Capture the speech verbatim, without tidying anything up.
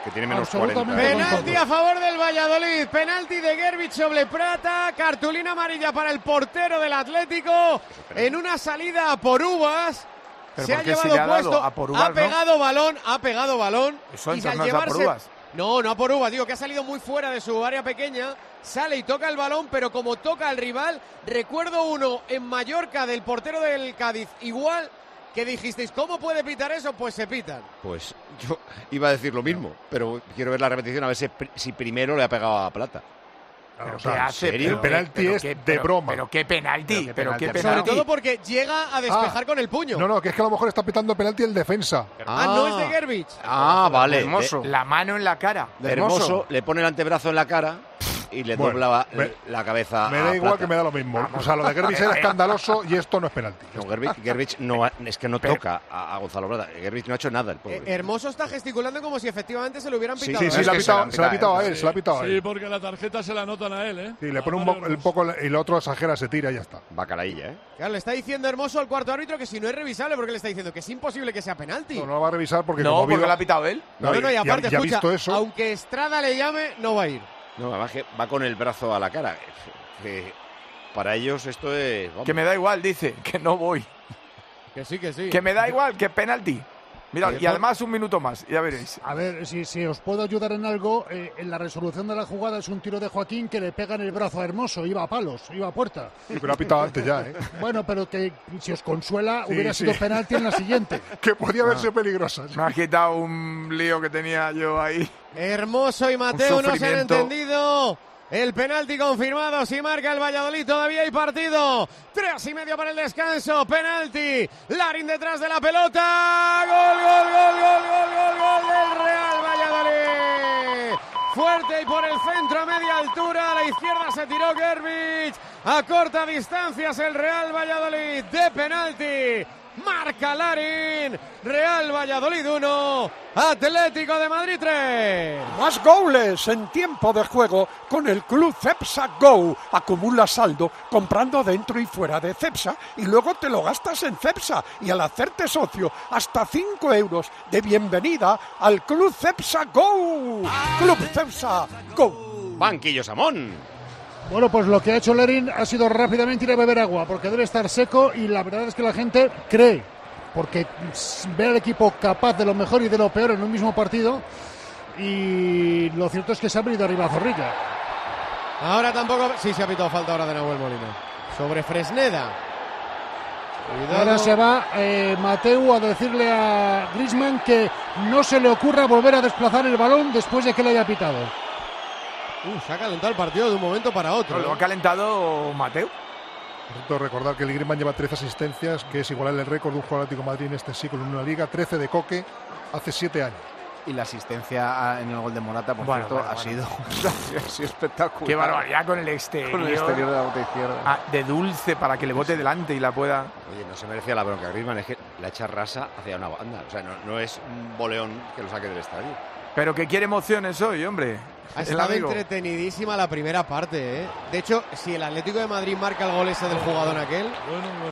que tiene menos cuarenta. Penalti a favor del Valladolid, penalti de Gervich sobre Prata, cartulina amarilla para el portero del Atlético en una salida a por uvas. Se ha llevado si puesto, a por uvas, ha pegado ¿no? balón, ha pegado balón. Eso y al no llevarse, es a por uvas. No, no a por uvas, digo que ha salido muy fuera de su área pequeña, sale y toca el balón, pero como toca al rival, recuerdo uno en Mallorca del portero del Cádiz, igual que dijisteis, ¿cómo puede pitar eso? Pues se pitan. Pues yo iba a decir lo mismo, pero quiero ver la repetición a ver si, si primero le ha pegado a Plata. ¿Pero o sea, qué hace? el penalti es qué, de pero, broma. Pero qué penalti, pero qué penalti. Sobre todo porque llega a despejar ah, con el puño. No, no, que es que a lo mejor está pitando penalti el defensa. Ah, no es de Gervich. Ah, vale. Hermoso. La mano en la cara. De Hermoso. Hermoso le pone el antebrazo en la cara y le bueno, dobla me, la cabeza. Me da a igual Plata. que me da lo mismo. O sea, lo de Gervich era escandaloso y esto no es penalti. No, Gervich, Gervich no, es que no toca a, a Gonzalo Plata. Gervich no ha hecho nada. El pobre. Eh, Hermoso está gesticulando como si efectivamente se lo hubieran pitado. Sí, sí, sí, se, se, la se la ha pitado a él, se la ha pitado a él. Sí, porque la tarjeta se la anotan a él, ¿eh? Sí, le pone un, bo el poco y el otro exagera, se tira y ya está. Bacalailla, ¿eh? Claro, le está diciendo Hermoso al cuarto árbitro que si no es revisable, porque le está diciendo que es imposible que sea penalti. No, no lo va a revisar porque no, como porque vivo, lo ha pitado él. No, no, no y aparte, ya, ya escucha, visto eso, aunque Estrada le llame, no va a ir. No, además que va con el brazo a la cara. Que para ellos esto es... Vamos. Que me da igual, dice, que no voy. Que sí, que sí. Que me da igual, que es penalti. Mira, y además un minuto más, ya veréis. A ver, si, si os puedo ayudar en algo, eh, en la resolución de la jugada es un tiro de Joaquín que le pega en el brazo a Hermoso, iba a palos, iba a puerta. Sí, pero ha pitado antes ya, ¿eh? Bueno, pero que si os consuela, sí, hubiera sí. sido penalti en la siguiente. Que podía haberse ah. peligrosa. Me ha quitado un lío que tenía yo ahí. Hermoso y Mateu no se han entendido. El penalti confirmado, si marca el Valladolid, todavía hay partido. Tres y medio para el descanso, penalti. Larin detrás de la pelota. Gol, gol, gol, gol, gol, gol, gol del Real Valladolid. Fuerte y por el centro a media altura, a la izquierda se tiró Gervich. A corta distancia es el Real Valladolid de penalti. Marca Larin, Real Valladolid uno, Atlético de Madrid tres. Más goles en tiempo de juego con el Club Cepsa Go. Acumula saldo comprando dentro y fuera de Cepsa y luego te lo gastas en Cepsa. Y al hacerte socio, hasta cinco euros de bienvenida al Club Cepsa Go. Club Cepsa Go. Banquillo Samón. Bueno, pues lo que ha hecho Larin ha sido rápidamente ir a beber agua, porque debe estar seco y la verdad es que la gente cree, porque ve al equipo capaz de lo mejor y de lo peor en un mismo partido, y lo cierto es que se ha venido arriba a Zorrilla. Ahora tampoco... Sí, se ha pitado falta ahora de Nahuel Molina. Sobre Fresneda. Cuidado. Ahora se va eh, Mateu a decirle a Griezmann que no se le ocurra volver a desplazar el balón después de que le haya pitado. Uh, se ha calentado el partido de un momento para otro. No, ¿eh? Lo ha calentado Mateu. Necesito recordar que el Griezmann lleva trece asistencias, que es igual el récord de un jugador Atlético de Madrid en este siglo en una liga, trece de Coque hace siete años. Y la asistencia en el gol de Morata, por bueno, cierto, bueno, ha, bueno. Sido, ha sido espectacular. Qué barbaridad con el exterior. Con el exterior de la bota izquierda. Ah, de Dulce para que le bote delante y la pueda... Oye, no se merecía la bronca. Griezmann es que la echa rasa hacia una banda. O sea, no, no es un boleón que lo saque del estadio. Pero que quiere emociones hoy, hombre. Ha estado entretenidísima la primera parte, ¿eh? De hecho, si el Atlético de Madrid marca el gol ese del jugador aquel... Bueno,